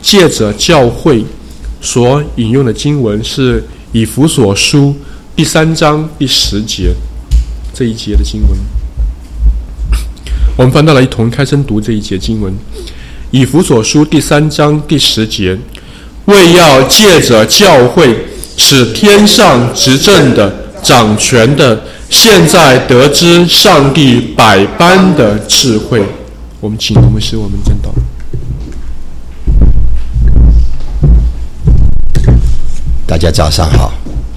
借着教会所引用的经文是以弗所书第3章第10节这一节的经文。我们翻到了一同开声读这一节经文。以弗所书第3章第10节，为要借着教会使天上执政的掌权的现在得知上帝百般的智慧。我们请同牧师我们正道。 大家早上好。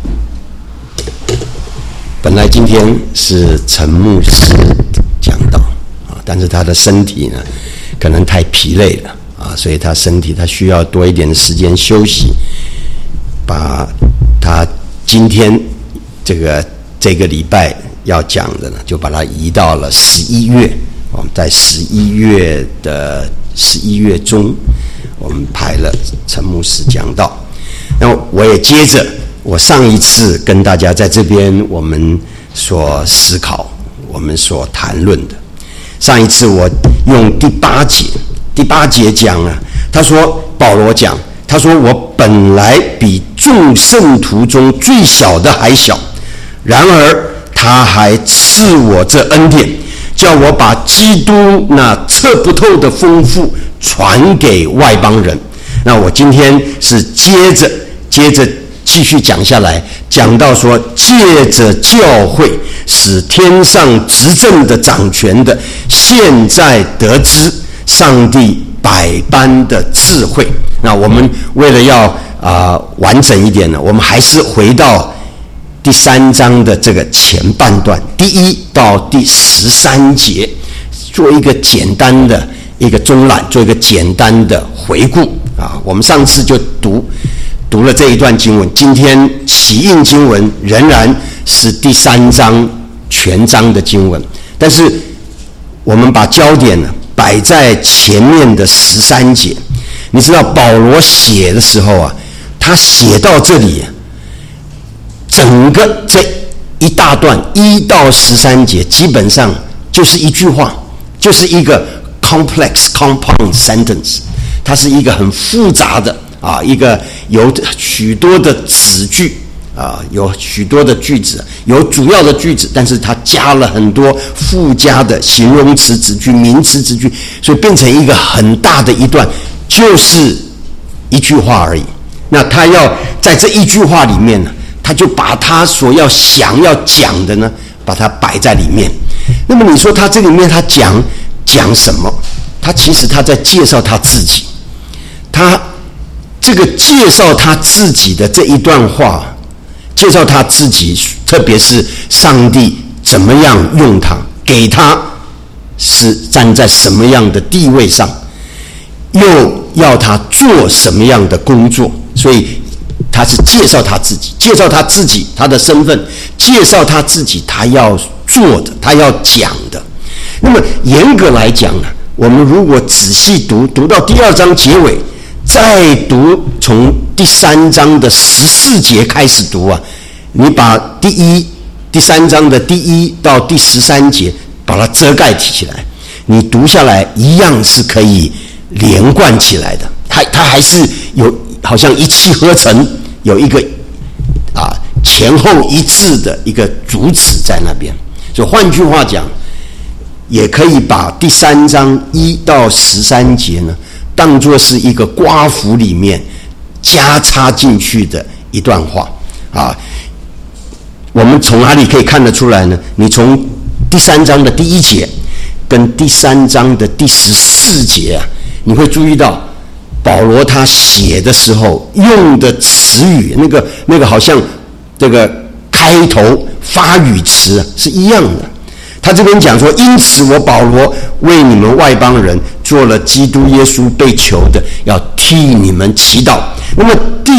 本来今天是陈牧师讲道啊，但是他的身体呢可能太疲累了啊，所以他需要多一点的时间休息，把他今天这个礼拜要讲的呢，就把它移到了11月。我们在11月中，我们排了陈牧师讲道。那我也接着我上一次跟大家在这边我们所思考、我们所谈论的。上一次我用第八节讲啊，保罗讲，他说我本来比众圣徒中最小的还小，然而他还赐我这恩典，叫我把基督那测不透的丰富传给外邦人。那我今天是接着继续讲下来，讲到说借着教会使天上执政的掌权的现在得知上帝百般的智慧。那我们为了要完整一点呢，我们还是回到第3章的这个前半段，第1到第13节，做一个简单的一个中览，做一个简单的回顾啊。我们上次就读了这一段经文，今天起印经文仍然是第3章全章的经文，但是我们把焦点呢摆在前面的13节。你知道保罗写的时候啊，他写到这里，整个这一大段1到13节基本上就是一句话，就是一个 complex compound sentence， 它是一个很复杂的一个有许多的子句有许多的句子，有主要的句子，但是它加了很多附加的形容词子句、名词子句，所以变成一个很大的一段，就是一句话而已。那他要在这一句话里面呢，他就把他所想要讲的呢，把它摆在里面。那么你说他这里面他讲什么？他其实他在介绍他自己，他这个介绍他自己的这一段话，介绍他自己，特别是上帝怎么样用他，给他是站在什么样的地位上，又要他做什么样的工作。所以他是介绍他自己，介绍他自己他的身份，介绍他自己他要做的，他要讲的。那么严格来讲呢，我们如果仔细读到第2章结尾，再读从第3章的14节开始读啊，你把第3章的第1到第13节把它遮盖起来，你读下来一样是可以连贯起来的。它还是有好像一气呵成，有一个前后一致的一个主旨在那边。所以换句话讲，也可以把第3章1到13节呢当作是一个刮符里面加插进去的一段话啊。我们从哪里可以看得出来呢？你从第3章的第1节跟第3章的第14节啊，你会注意到保罗他写的时候用的词语，那个好像这个开头发语词是一样的。他这边讲说，因此我保罗为你们外邦人做了基督耶稣被求的，要替你们祈祷。那么第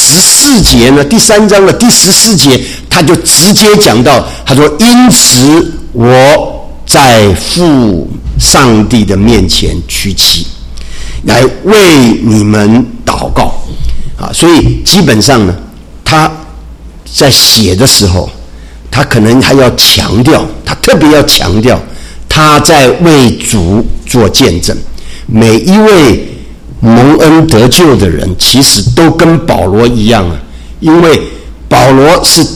14节呢，第3章的第14节他就直接讲到，他说因此我在父上帝的面前屈膝，来为你们祷告所以基本上呢，他在写的时候，他可能还要强调，他特别要强调他在为主做见证。每一位蒙恩得救的人，其实都跟保罗一样啊，因为保罗是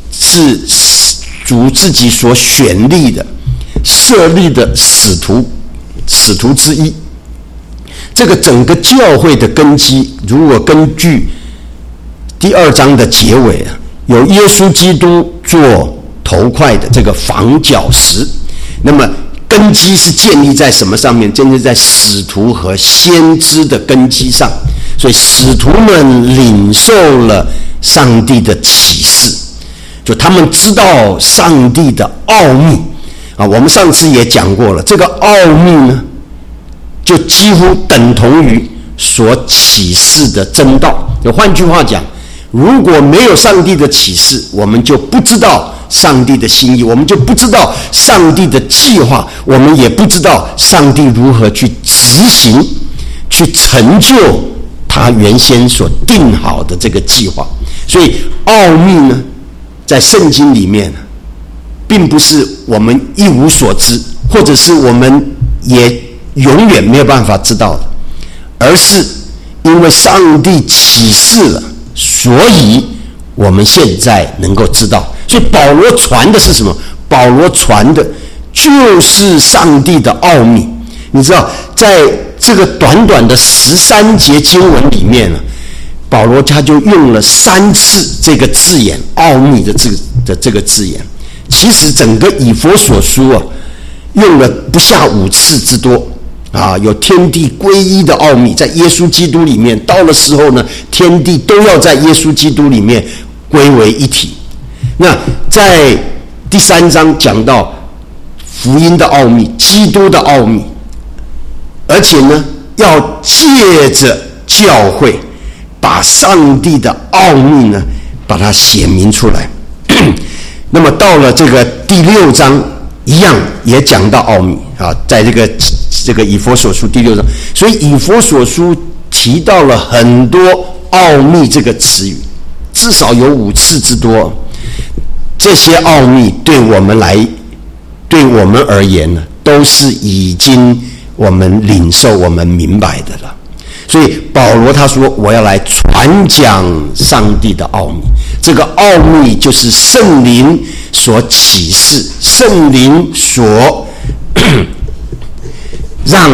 主自己所选立的、设立的使徒之一。这个整个教会的根基，如果根据第2章的结尾啊，有耶稣基督做头块的这个房角石，那么根基是建立在什么上面？建立在使徒和先知的根基上。所以使徒们领受了上帝的启示，就他们知道上帝的奥秘啊。我们上次也讲过了，这个奥秘呢，就几乎等同于所启示的真道。就换句话讲，如果没有上帝的启示，我们就不知道上帝的心意，我们就不知道上帝的计划，我们也不知道上帝如何去执行、去成就他原先所定好的这个计划。所以奥秘呢，在圣经里面并不是我们一无所知，或者是我们也永远没有办法知道的，而是因为上帝启示了，所以我们现在能够知道。所以保罗传的是什么？保罗传的就是上帝的奥秘。你知道，在这个短短的13节经文里面呢，保罗他就用了3次这个字眼“奥秘”的这个字眼。其实整个以弗所书啊，用了不下5次之多啊，有天地归一的奥秘，在耶稣基督里面，到了时候呢，天地都要在耶稣基督里面归为一体。那在第3章讲到福音的奥秘、基督的奥秘，而且呢，要借着教会把上帝的奥秘呢，把它显明出来。那么到了这个第6章，一样也讲到奥秘啊，在这个以弗所书第6章，所以以弗所书提到了很多奥秘这个词语，至少有5次之多。这些奥秘对我们而言呢，都是已经我们领受、我们明白的了。所以保罗他说，我要来传讲上帝的奥秘。这个奥秘就是圣灵所启示，圣灵所让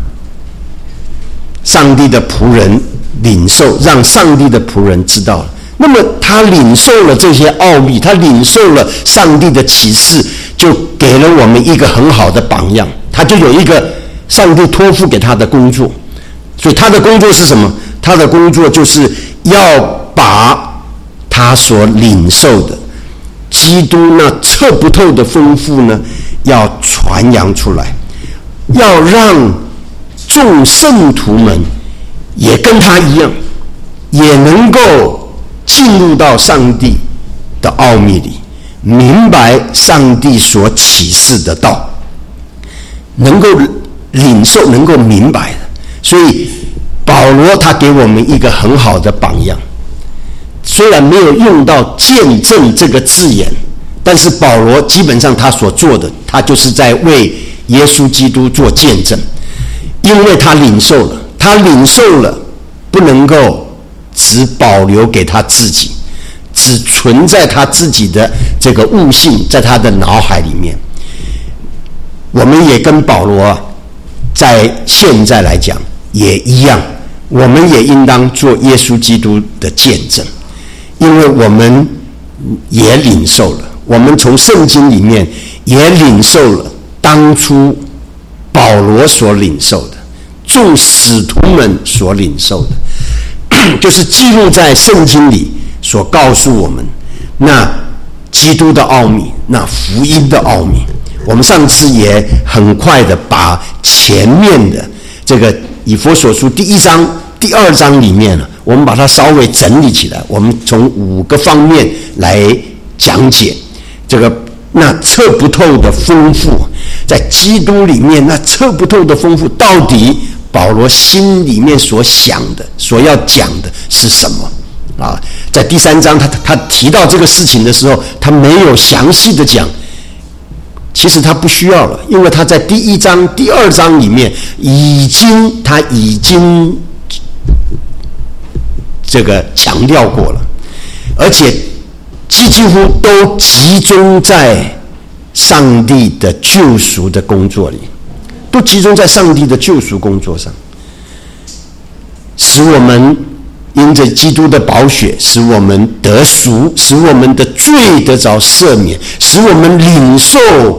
上帝的仆人领受，让上帝的仆人知道了。那么他领受了这些奥秘，他领受了上帝的启示，就给了我们一个很好的榜样。他就有一个上帝托付给他的工作。所以他的工作是什么？他的工作就是要把他所领受的基督那测不透的丰富呢，要传扬出来，要让众圣徒们也跟他一样，也能够进入到上帝的奥秘里，明白上帝所启示的道，能够领受，能够明白的。所以保罗他给我们一个很好的榜样，虽然没有用到见证这个字眼，但是保罗基本上他所做的，他就是在为耶稣基督做见证。因为他领受了不能够只保留给他自己，只存在他自己的这个悟性在他的脑海里面。我们也跟保罗在现在来讲也一样，我们也应当做耶稣基督的见证，因为我们也领受了，我们从圣经里面也领受了当初保罗所领受的，众使徒们所领受的，就是记录在圣经里所告诉我们那基督的奥秘，那福音的奥秘。我们上次也很快的把前面的这个以弗所书第1章、第2章里面呢，我们把它稍微整理起来，我们从5个方面来讲解这个那测不透的丰富，在基督里面那测不透的丰富，到底保罗心里面所想的、所要讲的是什么啊？在第3章他提到这个事情的时候，他没有详细的讲。其实他不需要了，因为他在第1章、第2章里面他已经这个强调过了，而且几乎都集中在上帝的救赎的工作里，都集中在上帝的救赎工作上，使我们因着基督的宝血，使我们得赎，使我们的罪得着赦免，使我们领受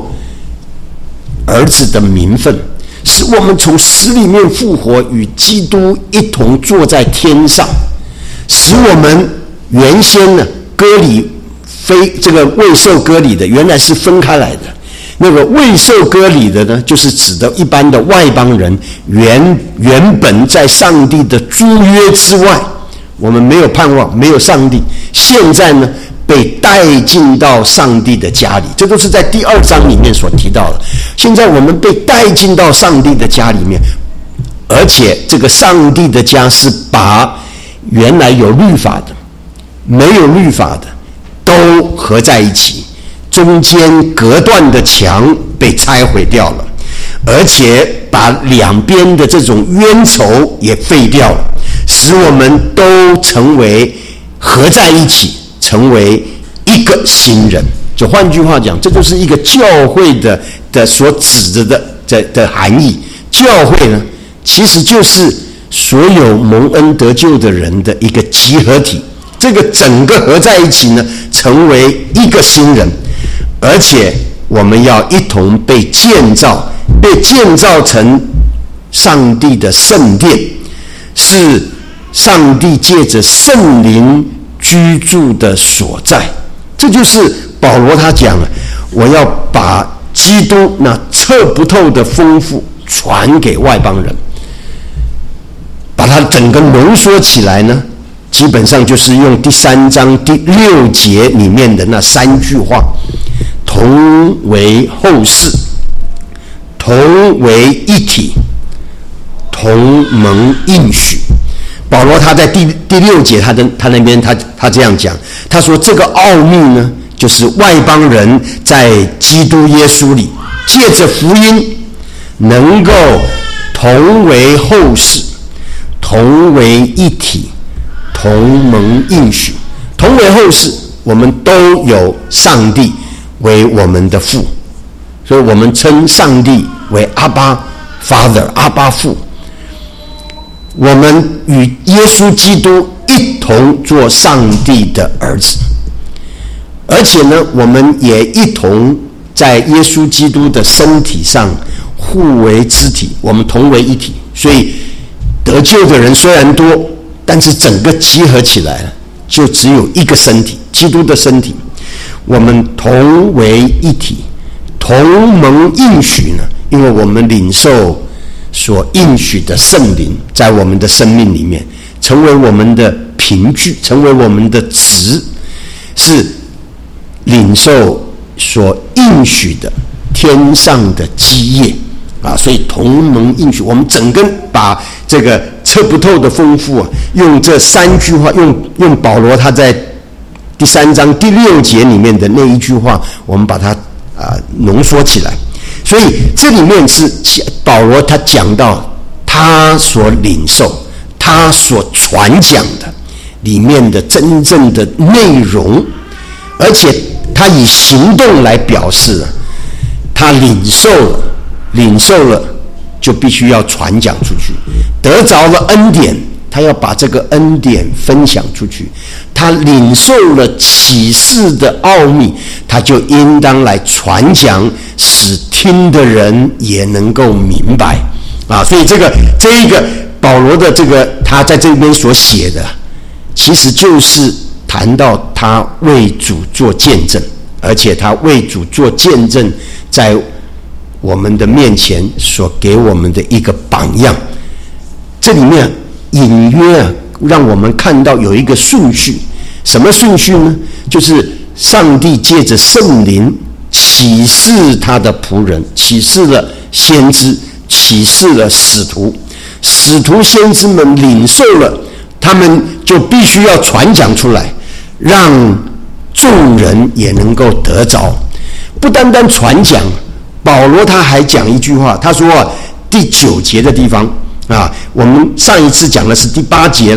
儿子的名分，使我们从死里面复活，与基督一同坐在天上，使我们原先呢割礼这个未受割礼的，原来是分开来的。那个未受割礼的呢，就是指的一般的外邦人，原本在上帝的租约之外，我们没有盼望，没有上帝。现在呢，被带进到上帝的家里，这都是在第2章里面所提到的。现在我们被带进到上帝的家里面，而且这个上帝的家是把原来有律法的、没有律法的都合在一起，中间隔断的墙被拆毁掉了，而且把两边的这种冤仇也废掉了，使我们都成为合在一起，成为一个新人。就换句话讲，这就是一个教会的所指的含义。教会呢，其实就是所有蒙恩得救的人的一个集合体，这个整个合在一起呢，成为一个新人，而且我们要一同被建造成上帝的圣殿，是上帝借着圣灵居住的所在。这就是保罗他讲了，我要把基督那测不透的丰富传给外邦人，把它整个浓缩起来呢，基本上就是用第3章第6节里面的那3句话：同为后世，同为一体，同蒙应许。保罗他在第6节他那边他这样讲，他说这个奥秘呢，就是外邦人在基督耶稣里借着福音能够同为后世，同为一体，同蒙应许。同为后世，我们都有上帝为我们的父，所以我们称上帝为阿爸 Father， 阿爸父。我们与耶稣基督一同做上帝的儿子，而且呢，我们也一同在耶稣基督的身体上互为肢体，我们同为一体。所以得救的人虽然多，但是整个集合起来了，就只有一个身体，基督的身体。我们同为一体，同蒙应许呢，因为我们领受所应许的圣灵在我们的生命里面，成为我们的凭据，成为我们的职，是领受所应许的天上的基业啊！所以同蒙应许，我们整个把这个测不透的丰富啊，用这3句话，用保罗他在第3章第6节里面的那一句话，我们把它浓缩起来。所以这里面是保罗他讲到他所领受、他所传讲的里面的真正的内容，而且他以行动来表示他领受了就必须要传讲出去，得着了恩典，他要把这个恩典分享出去。他领受了启示的奥秘，他就应当来传讲，使听的人也能够明白啊！所以这一个保罗的这个他在这边所写的，其实就是谈到他为主做见证，而且他为主做见证，在我们的面前所给我们的一个榜样。这里面隐约让我们看到有一个顺序，什么顺序呢？就是上帝借着圣灵启示他的仆人，启示了先知，启示了使徒，使徒先知们领受了，他们就必须要传讲出来，让众人也能够得着。不单单传讲，保罗他还讲一句话，他说第9节的地方啊，我们上一次讲的是第8节了。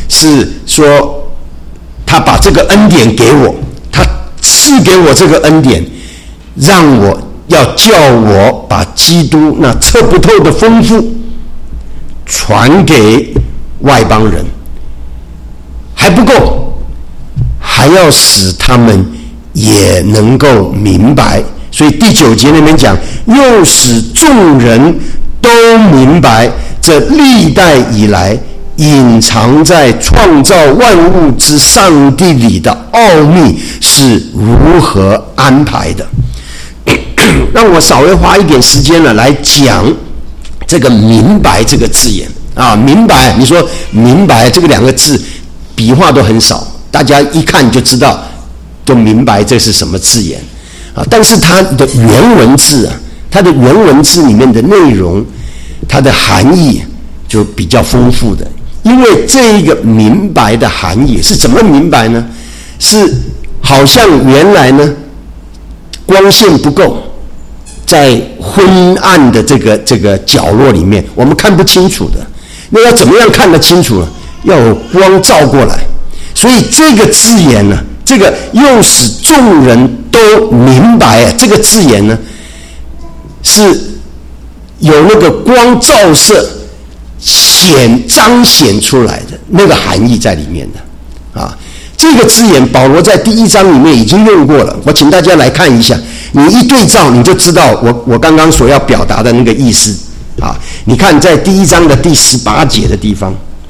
是说他把这个恩典给我，他赐给我这个恩典，让我要叫我把基督那测不透的丰富传给外邦人，还不够，还要使他们也能够明白。所以第9节那边讲，又使众人都明白这历代以来隐藏在创造万物之上帝里的奥秘是如何安排的。让我稍微花一点时间呢，来讲这个明白这个字眼啊。明白，你说明白这个2个字笔画都很少，大家一看就知道，就明白这是什么字眼啊。但是它的原文字啊，它的原文字里面的内容，它的含义就比较丰富的。因为这一个明白的含义是怎么明白呢？是好像原来呢光线不够，在昏暗的这个角落里面，我们看不清楚的。那要怎么样看得清楚呢？要有光照过来。所以这个字眼呢，这个又使众人都明白啊，这个字眼呢是有那个光照射彰显出来的那个含义在里面的啊。这个字眼保罗在第1章里面已经用过了，我请大家来看一下，你一对照你就知道我刚刚所要表达的那个意思啊。你看在第1章的第18节的地方，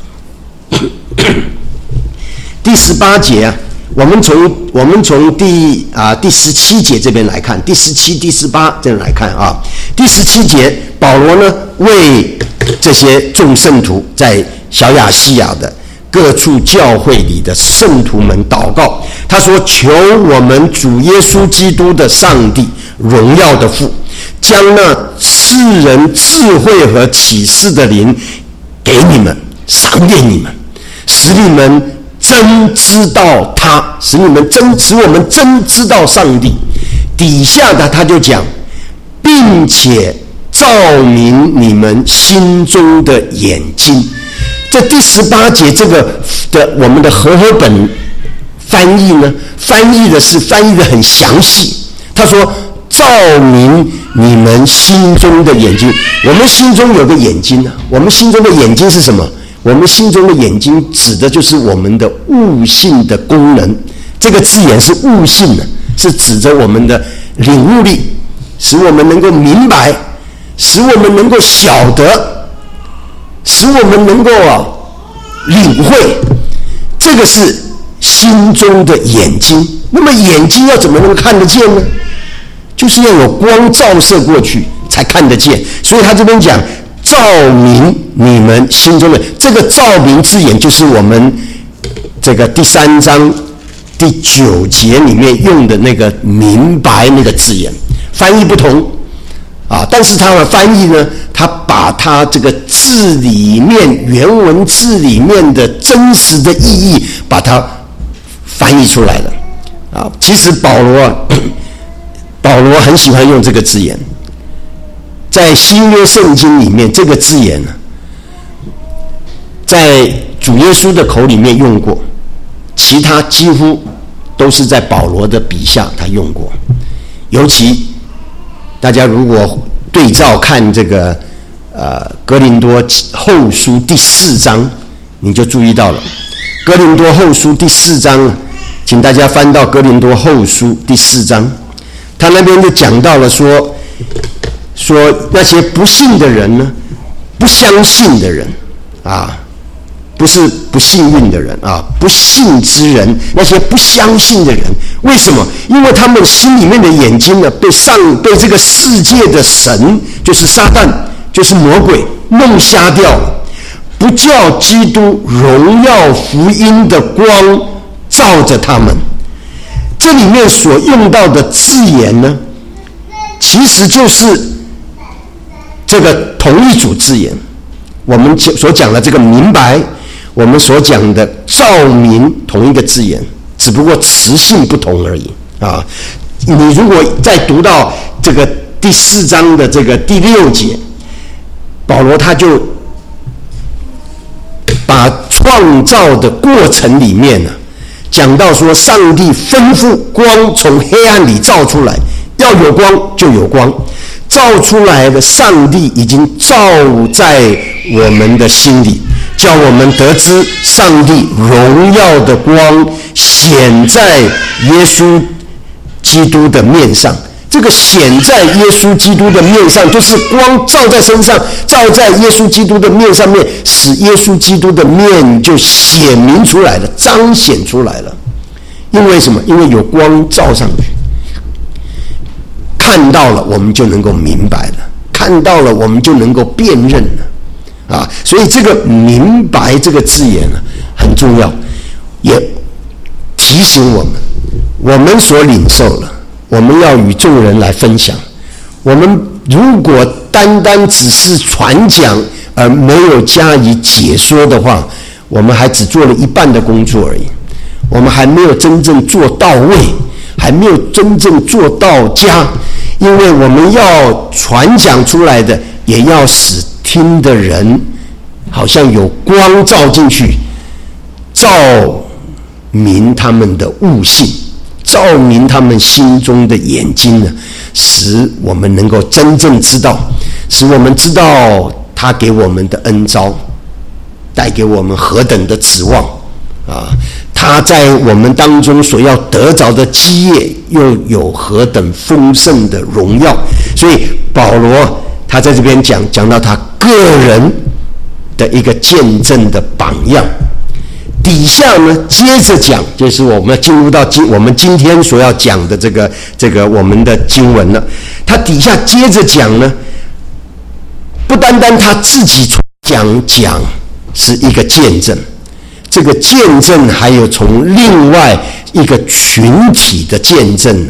第18节啊，我们从第17节这边来看，第17、第18这样来看啊。第17节，保罗呢为这些众圣徒在小亚细亚的各处教会里的圣徒们祷告，他说：求我们主耶稣基督的上帝，荣耀的父，将那赐人智慧和启示的灵给你们，赏给你们，使你们真知道他，使我们真知道上帝。底下的他就讲，并且照明你们心中的眼睛。这第18节这个的我们的和合本翻译呢，翻译的很详细。他说照明你们心中的眼睛。我们心中有个眼睛啊，我们心中的眼睛是什么？我们心中的眼睛指的就是我们的悟性的功能。这个字眼是悟性的，是指着我们的领悟力，使我们能够明白，使我们能够晓得，使我们能够领会。这个是心中的眼睛。那么眼睛要怎么能看得见呢？就是要有光照射过去才看得见。所以他这边讲照明你们心中的，这个照明字眼就是我们这个第3章第9节里面用的那个明白那个字眼，翻译不同啊，但是他的翻译呢，他把他这个字里面原文字里面的真实的意义把它翻译出来了啊。其实保罗很喜欢用这个字眼，在新约圣经里面这个字眼呢，在主耶稣的口里面用过，其他几乎都是在保罗的笔下他用过。尤其大家如果对照看这个哥林多后书第4章，你就注意到了。哥林多后书第4章，请大家翻到哥林多后书第4章，他那边就讲到了说那些不信的人呢，不相信的人啊，不是不幸运的人啊，不信之人，那些不相信的人，为什么？因为他们心里面的眼睛呢，被这个世界的神，就是撒旦，就是魔鬼弄瞎掉了，不叫基督荣耀福音的光照着他们。这里面所用到的字眼呢，其实就是这个同一组字眼。我们所讲的这个明白，我们所讲的照明，同一个字眼，只不过词性不同而已啊。你如果再读到这个第4章的这个第6节，保罗他就把创造的过程里面呢，讲到说上帝吩咐光从黑暗里照出来，要有光就有光，照出来的上帝已经照在我们的心里，叫我们得知上帝荣耀的光显在耶稣基督的面上。这个显在耶稣基督的面上，就是光照在身上，照在耶稣基督的面上面，使耶稣基督的面就显明出来了，彰显出来了。因为什么？因为有光照上去，看到了我们就能够明白了，看到了我们就能够辨认了啊！所以这个明白这个字眼呢很重要，也提醒我们所领受了，我们要与众人来分享。我们如果单单只是传讲而没有加以解说的话，我们还只做了一半的工作而已，我们还没有真正做到位，还没有真正做到家。因为我们要传讲出来的，也要使听的人好像有光照进去，照明他们的悟性，照明他们心中的眼睛呢，使我们能够真正知道，使我们知道他给我们的恩召带给我们何等的指望啊！他在我们当中所要得着的基业又有何等丰盛的荣耀。所以保罗他在这边讲到他个人的一个见证的榜样。底下呢接着讲，就是我们要进入到我们今天所要讲的这个我们的经文了。他底下接着讲呢，不单单他自己讲是一个见证，这个见证还有从另外一个群体的见证呢，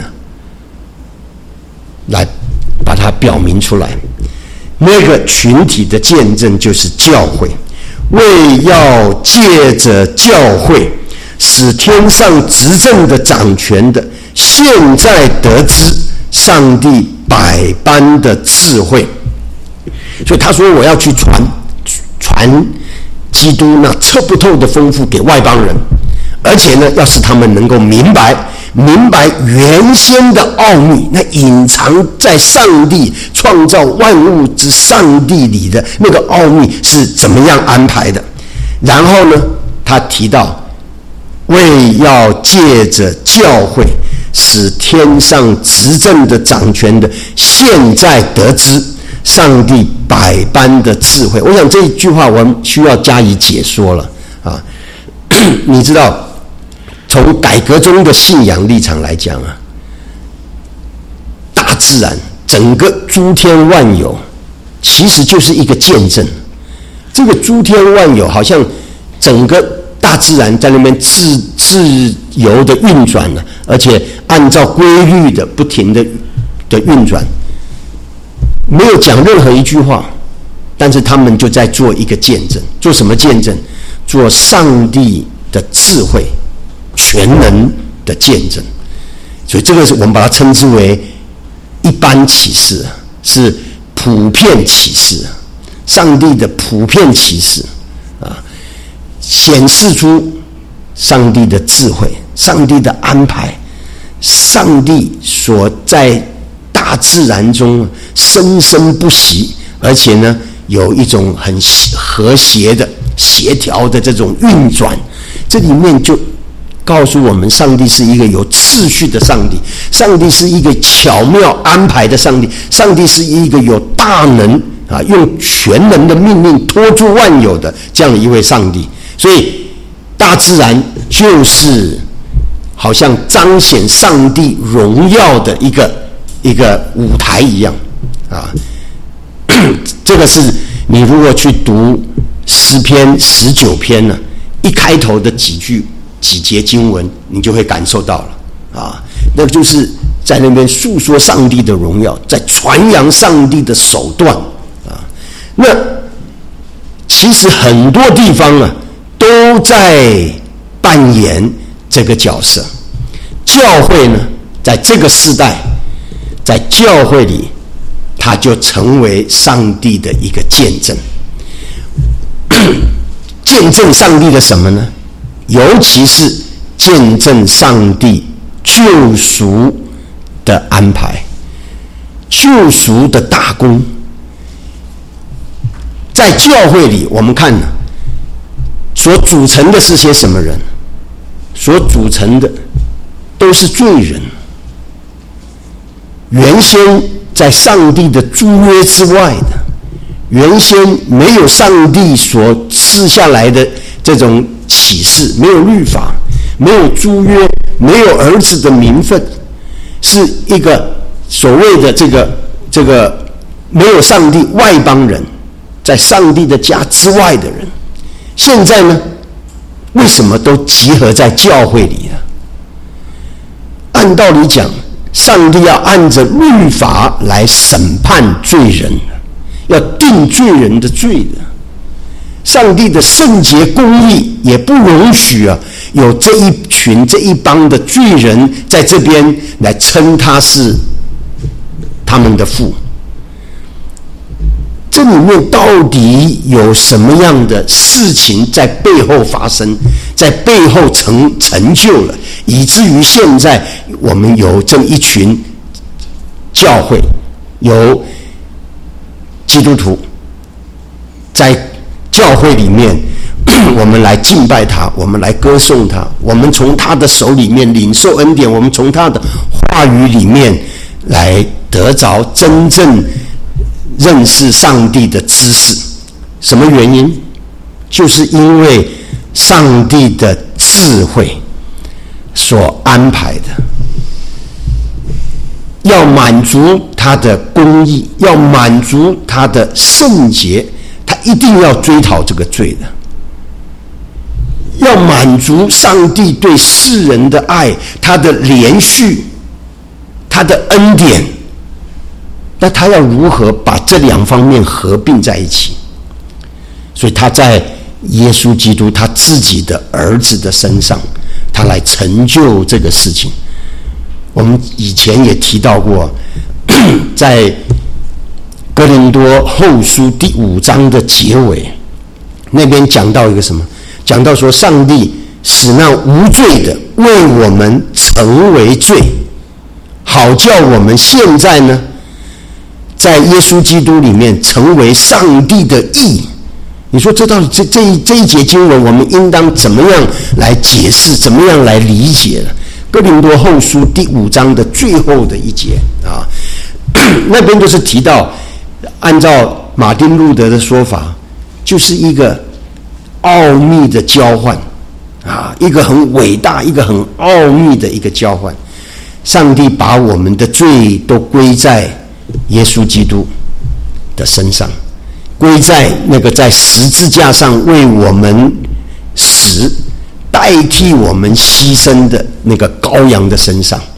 来把它表明出来。那个群体的见证就是教会，为要借着教会使天上执政的掌权的现在得知上帝百般的智慧。所以他说我要去传基督那测不透的丰富给外邦人，而且呢要使他们能够明白原先的奥秘，那隐藏在上帝创造万物之上帝里的那个奥秘是怎么样安排的。然后呢他提到为要借着教会使天上执政的掌权的现在得知上帝百般的智慧。我想这一句话我们需要加以解说了啊！你知道，从改革中的信仰立场来讲啊，大自然整个诸天万有其实就是一个见证。这个诸天万有好像整个大自然在那边自由的运转了，而且按照规律的不停的运转，没有讲任何一句话，但是他们就在做一个见证。做什么见证？做上帝的智慧全能的见证。所以这个是我们把它称之为一般启示，是普遍启示，上帝的普遍启示啊，显示出上帝的智慧，上帝的安排，上帝所在大自然中生生不息，而且呢有一种很和谐的协调的这种运转。这里面就告诉我们，上帝是一个有次序的上帝，上帝是一个巧妙安排的上帝，上帝是一个有大能啊，用全能的命令托住万有的这样的一位上帝。所以大自然就是好像彰显上帝荣耀的一个舞台一样啊。这个是你如果去读诗篇19篇呢，一开头的几节经文，你就会感受到了啊，那就是在那边诉说上帝的荣耀，在传扬上帝的手段啊。那其实很多地方啊都在扮演这个角色。教会呢，在这个世代，在教会里，它就成为上帝的一个见证。 见证上帝的什么呢？尤其是见证上帝救赎的安排，救赎的大功。在教会里，我们看呢，所组成的是些什么人？所组成的都是罪人。原先在上帝的诸约之外的，原先没有上帝所赐下来的这种启示，没有律法，没有诸约，没有儿子的名分，是一个所谓的这个没有上帝外邦人，在上帝的家之外的人。现在呢，为什么都集合在教会里了？按道理讲，上帝要按着律法来审判罪人，要定罪人的罪的。上帝的圣洁公义也不容许有这一群这一帮的罪人在这边来称他是他们的父。这里面到底有什么样的事情在背后发生，在背后成就了，以至于现在我们有这一群教会，有基督徒在教会里面，我们来敬拜他，我们来歌颂他，我们从他的手里面领受恩典，我们从他的话语里面来得着真正认识上帝的知识。什么原因？就是因为上帝的智慧所安排的，要满足他的公义，要满足他的圣洁，他一定要追讨这个罪的，要满足上帝对世人的爱，他的连续，他的恩典。那他要如何把这两方面合并在一起？所以他在耶稣基督他自己的儿子的身上，他来成就这个事情。我们以前也提到过，在哥林多后书第5章的结尾，那边讲到一个什么？讲到说上帝使那无罪的为我们成为罪，好叫我们现在呢，在耶稣基督里面成为上帝的义。你说这到底这一节经文我们应当怎么样来解释，怎么样来理解呢？哥林多后书第5章的最后的一节那边就是提到，按照马丁路德的说法，就是一个奥秘的交换一个很伟大，一个很奥秘的一个交换。上帝把我们的罪都归在耶稣基督的身上，归在那个在十字架上为我们死，代替我们牺牲的那个羔羊的身上，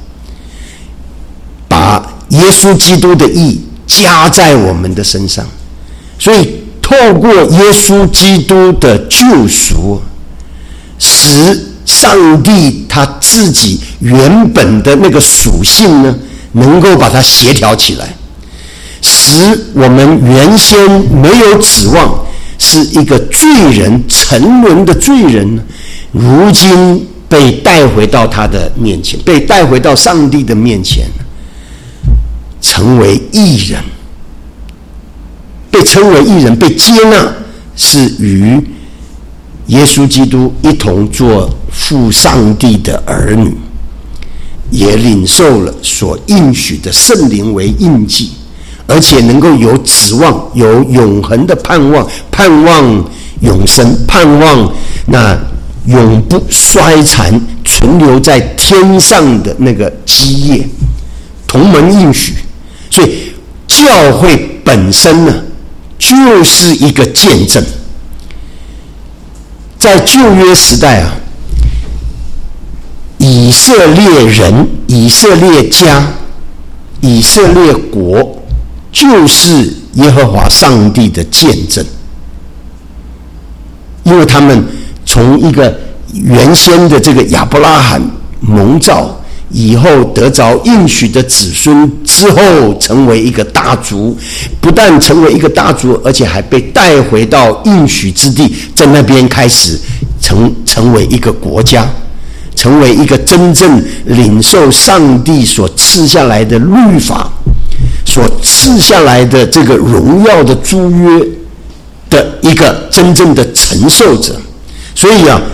把耶稣基督的义加在我们的身上。所以透过耶稣基督的救赎，使上帝他自己原本的那个属性呢，能够把它协调起来，使我们原先没有指望是一个罪人，沉沦的罪人，如今被带回到他的面前，被带回到上帝的面前，成为义人。被称为义人，被接纳，是与耶稣基督一同做父上帝的儿女，也领受了所应许的圣灵为印记，而且能够有指望，有永恒的盼望，盼望永生，盼望那永不衰残存留在天上的那个基业，同门应许。所以教会本身呢，就是一个见证。在旧约时代以色列人、以色列家、以色列国，就是耶和华上帝的见证。因为他们从一个原先的这个亚伯拉罕蒙召， 以后得着应许的子孙之后，成为一个大族，不但成为一个大族，而且还被带回到应许之地，在那边开始成为一个国家，成为一个真正领受上帝所赐下来的律法，所赐下来的这个荣耀的诸约的一个真正的承受者。所以啊，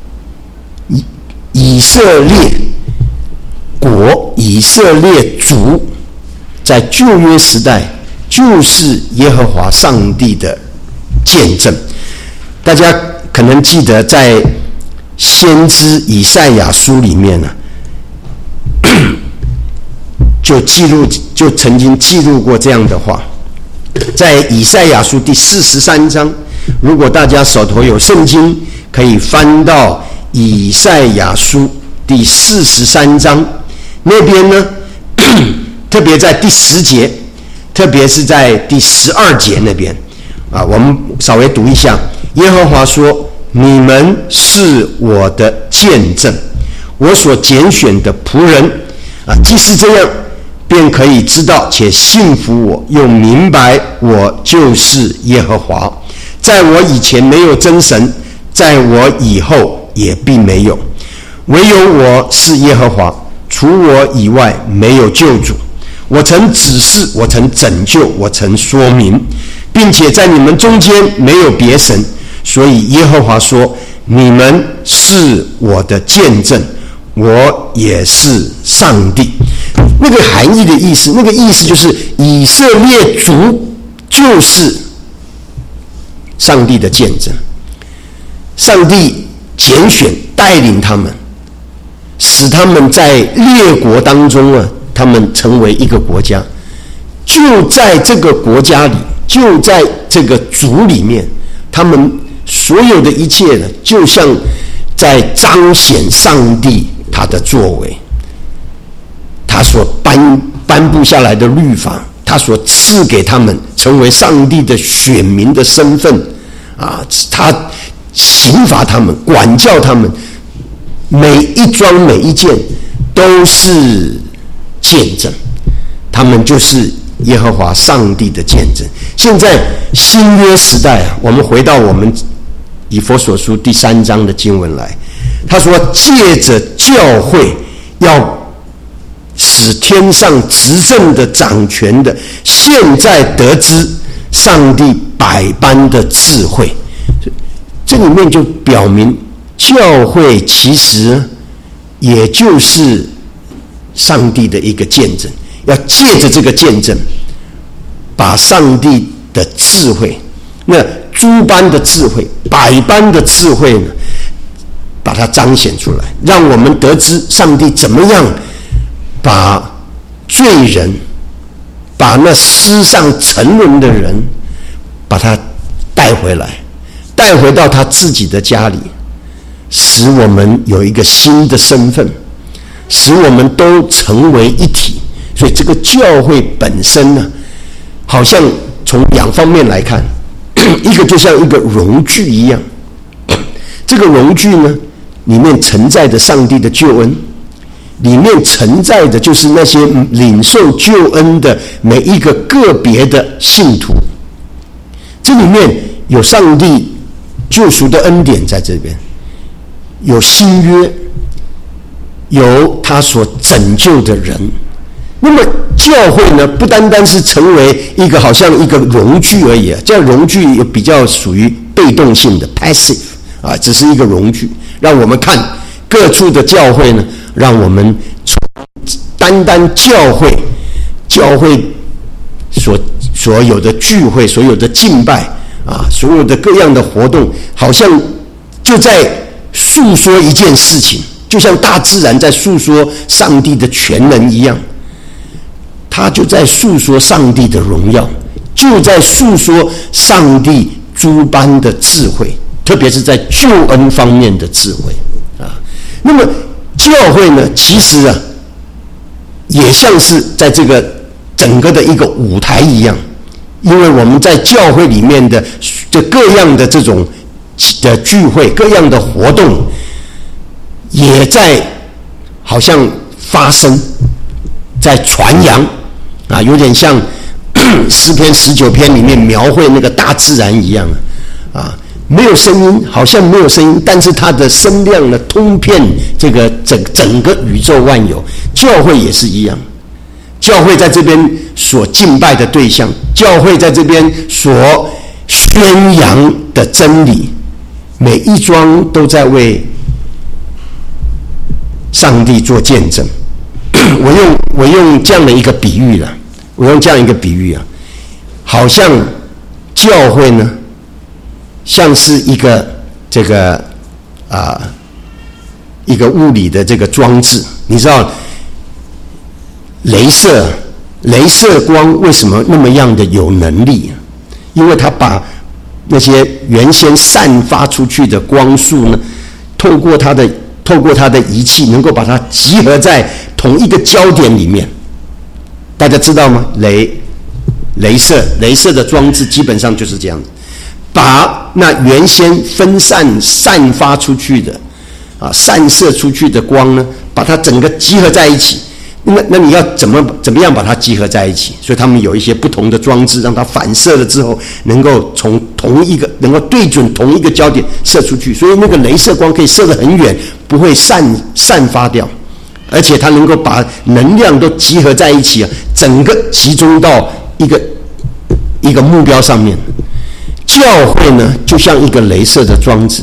以色列国、以色列族在旧约时代就是耶和华上帝的见证。大家可能记得在先知以赛亚书里面呢，就曾经记录过这样的话，在以赛亚书第43章，如果大家手头有圣经，可以翻到以赛亚书第43章那边呢，特别在第10节，特别是在第12节那边啊，我们稍微读一下。耶和华说：“你们是我的见证，我所拣选的仆人啊，既是这样，便可以知道且信服我，又明白我就是耶和华。在我以前没有真神，在我以后也并没有，唯有我是耶和华，除我以外没有救主。我曾指示，我曾拯救，我曾说明，并且在你们中间没有别神。所以耶和华说：你们是我的见证，我也是上帝。”那个含义的意思，那个意思就是以色列族就是上帝的见证，上帝拣选带领他们，使他们在列国当中啊，他们成为一个国家。就在这个国家里，就在这个族里面，他们所有的一切呢，就像在彰显上帝他的作为，他所颁布下来的律法，他所赐给他们成为上帝的选民的身份啊，他刑罚他们，管教他们，每一桩每一件都是见证，他们就是耶和华上帝的见证。现在新约时代啊，我们回到我们以弗所书第3章的经文来，他说借着教会要使天上执政的掌权的现在得知上帝百般的智慧。这里面就表明教会其实也就是上帝的一个见证，要借着这个见证把上帝的智慧，那诸般的智慧、百般的智慧呢，把它彰显出来，让我们得知上帝怎么样把罪人，把那世上沉沦的人，把他带回来，带回到他自己的家里，使我们有一个新的身份，使我们都成为一体。所以这个教会本身呢，好像从两方面来看，一个就像一个容具一样，这个容具呢，里面承载着上帝的救恩，里面承载的就是那些领受救恩的每一个个别的信徒。这里面有上帝救赎的恩典在这边，有新约，有他所拯救的人。那么教会呢，不单单是成为一个好像一个容具而已啊，这样容具也比较属于被动性的 passive 啊，只是一个容具，让我们看各处的教会呢，让我们单单教会所有的聚会，所有的敬拜啊，所有的各样的活动，好像就在诉说一件事情，就像大自然在诉说上帝的全能一样。他就在诉说上帝的荣耀，就在诉说上帝诸般的智慧，特别是在救恩方面的智慧啊。那么教会呢，其实啊，也像是在这个整个的一个舞台一样，因为我们在教会里面的各样的这种的聚会，各样的活动，也在好像发声，在传扬啊，有点像诗篇19篇里面描绘那个大自然一样啊，没有声音，好像没有声音，但是它的声量呢通遍这个整个宇宙万有。教会也是一样，教会在这边所敬拜的对象，教会在这边所宣扬的真理，每一桩都在为上帝做见证。我用这样的一个比喻了，好像教会呢，像是一个一个物理的这个装置。你知道雷射光为什么那么样的有能力？因为它把那些原先散发出去的光束呢，透过它的仪器，能够把它集合在同一个焦点里面。大家知道吗？雷射的装置基本上就是这样子，把那原先散发出去的散射出去的光呢，把它整个集合在一起。那你要怎么样把它集合在一起？所以他们有一些不同的装置，让它反射了之后，能够能够对准同一个焦点射出去。所以那个雷射光可以射得很远，不会散发掉，而且它能够把能量都集合在一起整个集中到一个目标上面。教会呢，就像一个雷射的装置，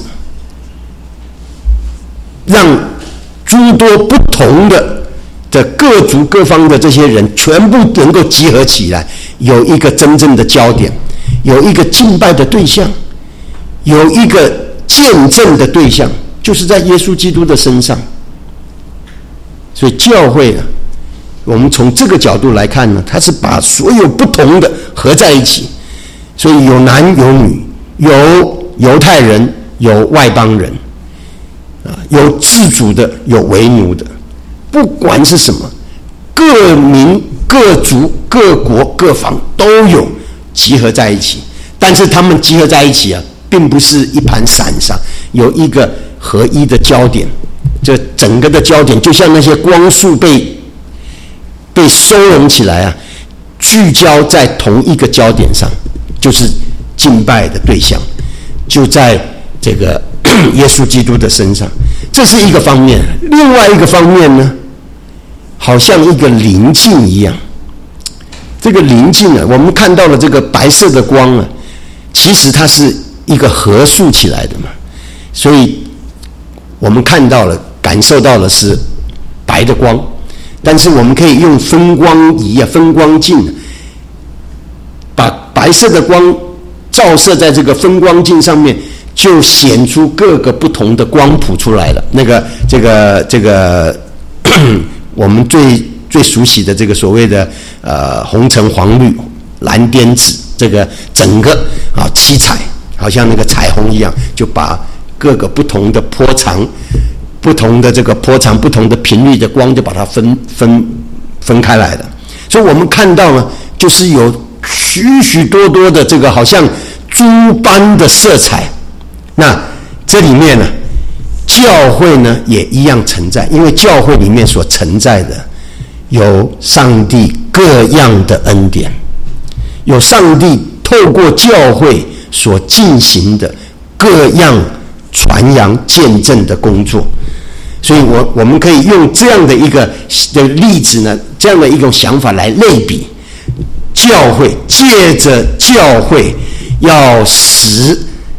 让诸多不同的各族各方的这些人全部能够集合起来，有一个真正的焦点，有一个敬拜的对象，有一个见证的对象，就是在耶稣基督的身上。所以教会呢，我们从这个角度来看呢，它是把所有不同的合在一起。所以有男有女，有犹太人，有外邦人，有自主的，有为奴的，不管是什么，各民、各族、各国、各方都有集合在一起。但是他们集合在一起并不是一盘散沙，有一个合一的焦点。这整个的焦点就像那些光束被收拢起来聚焦在同一个焦点上，就是敬拜的对象，就在这个耶稣基督的身上。这是一个方面。另外一个方面呢，好像一个棱镜一样。这个棱镜我们看到了这个白色的光其实它是一个合数起来的嘛，所以我们看到了、感受到的是白的光。但是我们可以用分光仪分光镜，把白色的光照射在这个分光镜上面，就显出各个不同的光谱出来了。这个我们最熟悉的这个所谓的红橙黄绿蓝靛紫，这个整个七彩，好像那个彩虹一样，就把各个不同的波长、不同的这个波长、不同的频率的光，就把它分开来了。所以我们看到呢，就是有许许多多的这个好像珠般的色彩。那这里面呢，教会呢也一样存在，因为教会里面所存在的有上帝各样的恩典，有上帝透过教会所进行的各样传扬见证的工作。所以我们可以用这样的一个例子呢，这样的一种想法来类比教会，借着教会要使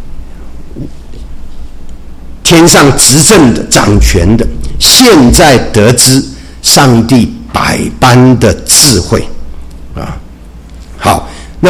天上执政的、掌权的现在得知上帝百般的智慧好，那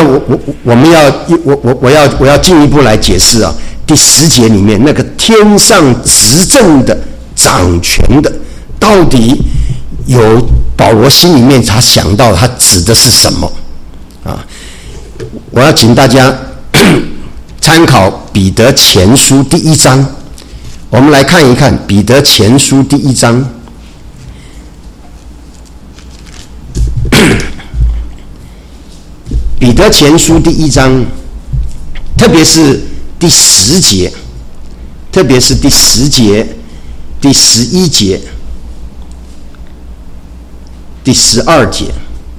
我要进一步来解释第10节里面那个天上执政的、掌权的，到底有保罗心里面他想到他指的是什么我要请大家参考彼得前书第1章，我们来看一看彼得前书第1章。彼得前书第1章，特别是第10节，特别是第10节、第11节， 第12节，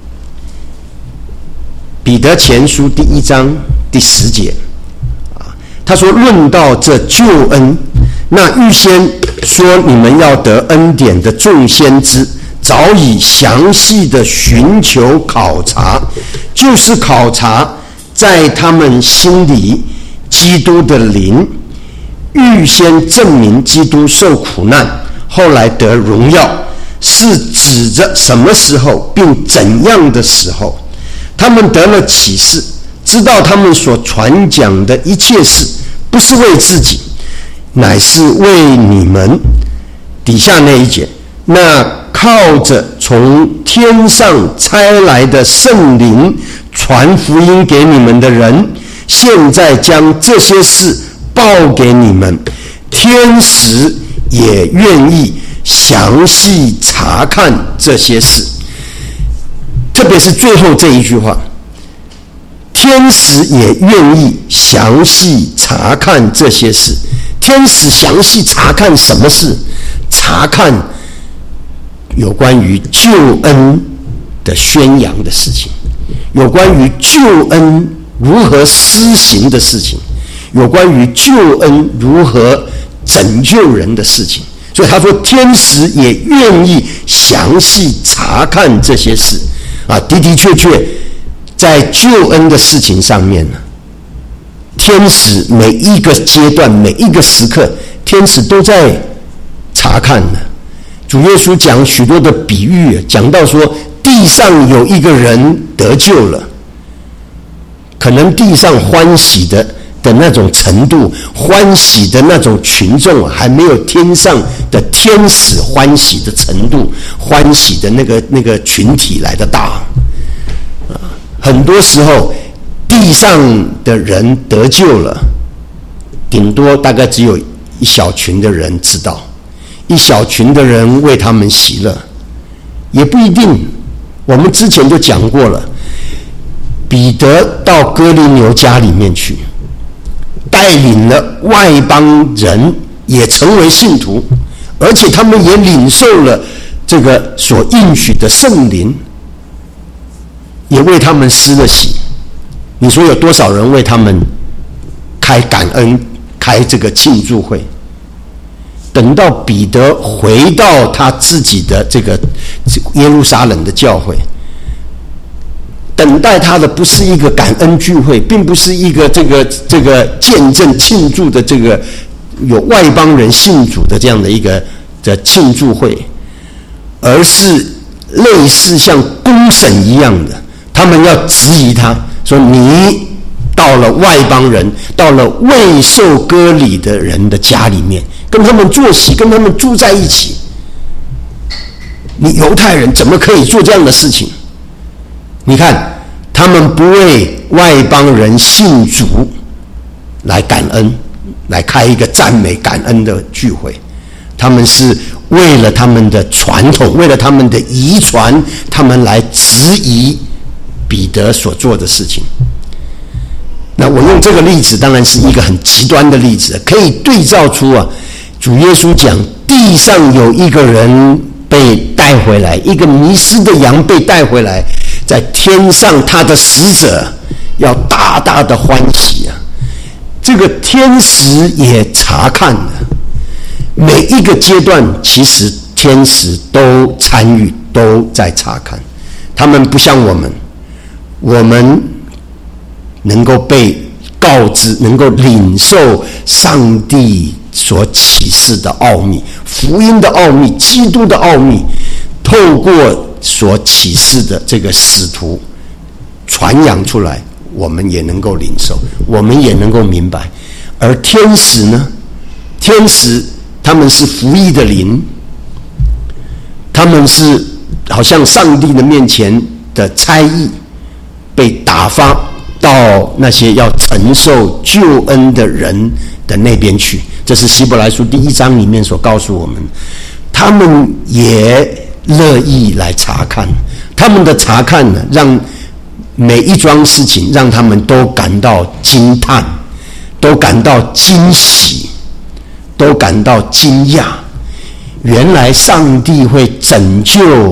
彼得前书第1章第10节，他说：“论到这救恩，那预先说你们要得恩典的众先知，早已详细的寻求考察，就是考察在他们心里基督的灵，预先证明基督受苦难，后来得荣耀，是指着什么时候并怎样的时候。他们得了启示，知道他们所传讲的一切事不是为自己，乃是为你们。”底下那一节，那靠着从天上差来的圣灵传福音给你们的人，现在将这些事报给你们，天使也愿意详细查看这些事。特别是最后这一句话，天使也愿意详细查看这些事。天使详细查看什么事？查看有关于救恩的宣扬的事情，有关于救恩如何施行的事情，有关于救恩如何拯救人的事情。所以他说天使也愿意详细查看这些事的确在救恩的事情上面呢，天使每一个阶段每一个时刻，天使都在查看呢。主耶稣讲许多的比喻，讲到说地上有一个人得救了，可能地上欢喜的那种程度，欢喜的那种群众还没有天上的天使欢喜的程度，欢喜的那个群体来的大。很多时候地上的人得救了，顶多大概只有一小群的人知道，一小群的人为他们喜乐，也不一定。我们之前就讲过了，彼得到哥尼流家里面去，带领了外邦人也成为信徒，而且他们也领受了这个所应许的圣灵，也为他们施了洗。你说有多少人为他们开感恩，开这个庆祝会？等到彼得回到他自己的这个耶路撒冷的教会，等待他的不是一个感恩聚会，并不是一个这个见证庆祝的这个有外邦人信主的这样的一个的庆祝会，而是类似像公审一样的，他们要质疑他，说你到了外邦人，到了未受割礼的人的家里面，跟他们坐席，跟他们住在一起，你犹太人怎么可以做这样的事情？你看，他们不为外邦人信主来感恩，来开一个赞美感恩的聚会，他们是为了他们的传统，为了他们的遗传，他们来质疑彼得所做的事情。那我用这个例子当然是一个很极端的例子，可以对照出主耶稣讲地上有一个人被带回来，一个迷失的羊被带回来，在天上他的使者要大大的欢喜这个天使也查看了每一个阶段，其实天使都参与，都在查看。他们不像我们能够被告知，能够领受上帝所启示的奥秘，福音的奥秘，基督的奥秘，透过所启示的这个使徒传扬出来，我们也能够领受，我们也能够明白。而天使呢？天使他们是服役的灵，他们是好像上帝的面前的差役，被打发到那些要承受救恩的人的那边去。这是希伯来书第1章里面所告诉我们，他们也乐意来查看。他们的查看呢，让每一桩事情让他们都感到惊叹，都感到惊喜，都感到惊讶。原来上帝会拯救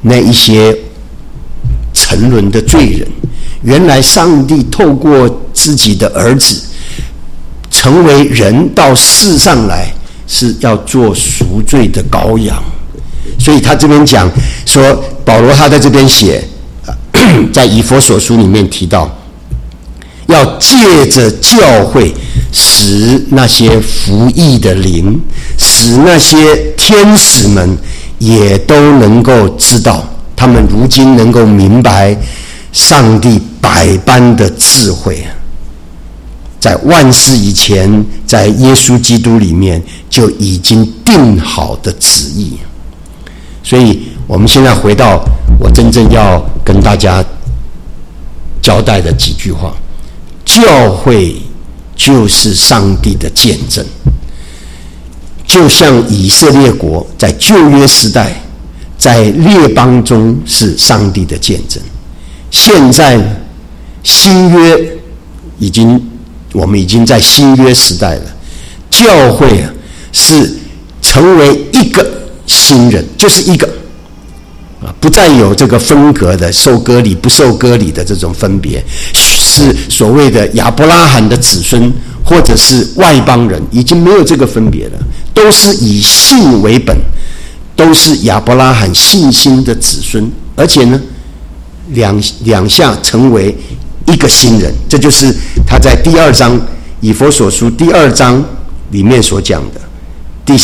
那一些沉沦的罪人。原来上帝透过自己的儿子成为人到世上来，是要做赎罪的羔羊。所以他这边讲说，保罗他在这边写，在以弗所书里面提到，要借着教会使那些服役的灵，使那些天使们也都能够知道，他们如今能够明白上帝百般的智慧，在万事以前，在耶稣基督里面就已经定好的旨意。所以我们现在回到我真正要跟大家交代的几句话：教会就是上帝的见证，就像以色列国在旧约时代在列邦中是上帝的见证。现在呢，新约我们已经在新约时代了，教会是成为一个新人，就是一个不再有这个分隔的受割礼不受割礼的这种分别，是所谓的亚伯拉罕的子孙或者是外邦人，已经没有这个分别了，都是以信为本，都是亚伯拉罕信心的子孙，而且呢两下成为一个新人。这就是他在第二章以弗所书第2章里面所讲的第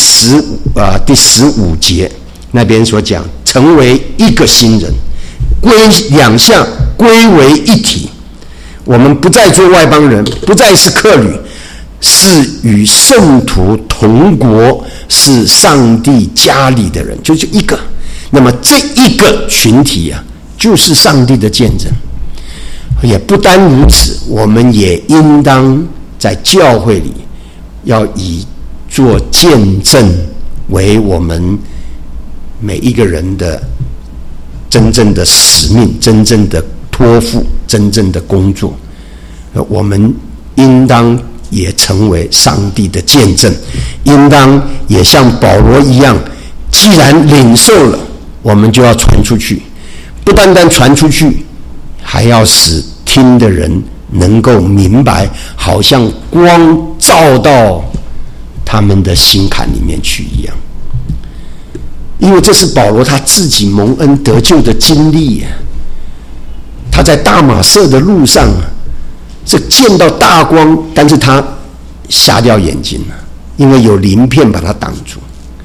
15节那边所讲，成为一个新人，两下归为一体。我们不再做外邦人，不再是客旅，是与圣徒同国，是上帝家里的人，就是一个。那么这一个群体就是上帝的见证。也不单如此，我们也应当在教会里要以做见证为我们每一个人的真正的使命，真正的托付，真正的工作。我们应当也成为上帝的见证，应当也像保罗一样，既然领受了，我们就要传出去。不单单传出去，还要使听的人能够明白，好像光照到他们的心坎里面去一样。因为这是保罗他自己蒙恩得救的经历。他在大马色的路上是见到大光，但是他瞎掉眼睛了，因为有鳞片把他挡住。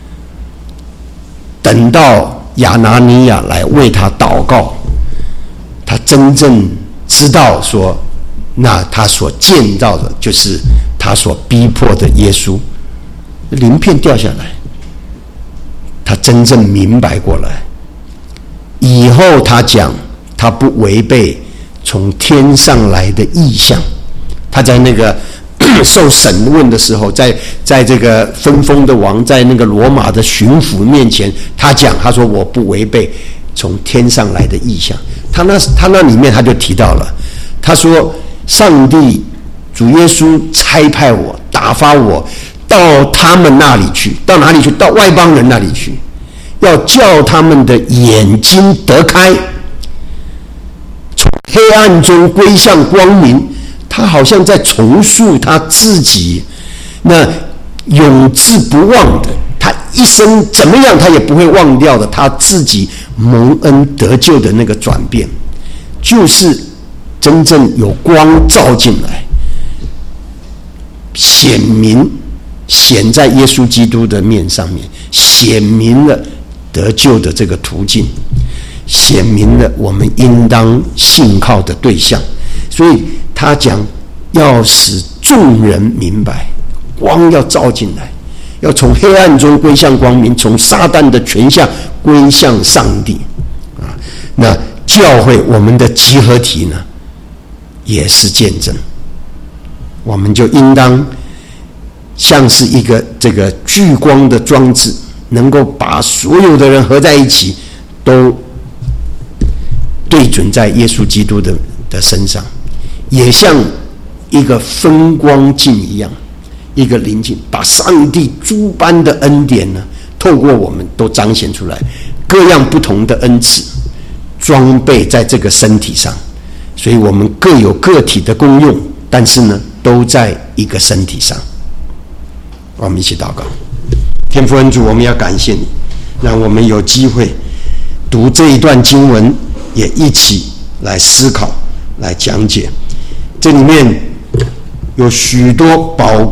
等到亚拿尼亚来为他祷告，他真正知道说，那他所见到的就是他所逼迫的耶稣。鳞片掉下来，他真正明白过来。以后他讲，他不违背从天上来的异象。他在那个受审问的时候，在这个分封的王，在那个罗马的巡抚面前，他说我不违背从天上来的异象。他那里面他就提到了，他说上帝主耶稣差派我，打发我到他们那里去。到哪里去？到外邦人那里去，要叫他们的眼睛得开，从黑暗中归向光明。他好像在重述他自己那永志不忘的，他一生怎么样他也不会忘掉的，他自己蒙恩得救的那个转变，就是真正有光照进来，显在耶稣基督的面上面，显明了得救的这个途径，显明了我们应当信靠的对象。所以他讲要使众人明白，光要照进来，要从黑暗中归向光明，从撒旦的权下归向上帝。那教会我们的集合体呢，也是见证。我们就应当像是一个这个聚光的装置，能够把所有的人合在一起，都对准在耶稣基督的身上，也像一个分光镜一样，一个灵镜，把上帝诸般的恩典呢，透过我们都彰显出来， 各样不同的恩赐装备在这个身体上，所以我们各有个体的功用，但是呢，都在一个身体上。我们一起祷告。天父恩主，我们要感谢你，让我们有机会读这一段经文，也一起来思考、来讲解。这里面有许多宝